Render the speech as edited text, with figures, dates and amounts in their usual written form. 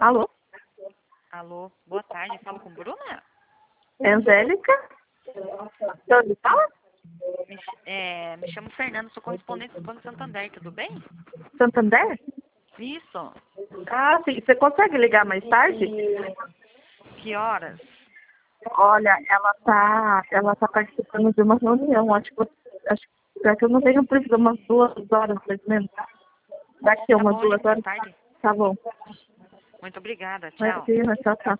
Alô? Alô, boa tarde, falo com Bruna? É Angélica? De onde fala? Me chamo Fernando, sou correspondente do Banco Santander, tudo bem? Santander? Isso. Ah, sim. Você consegue ligar mais tarde? Que horas? Olha, ela tá participando de uma reunião. Acho que eu não tenho precisado umas 2 horas, mais ou menos. Daqui a Tá umas bom, ligo 2 mais horas. tarde. Tá bom. Muito obrigada, tchau. Imagina, tchau, tchau.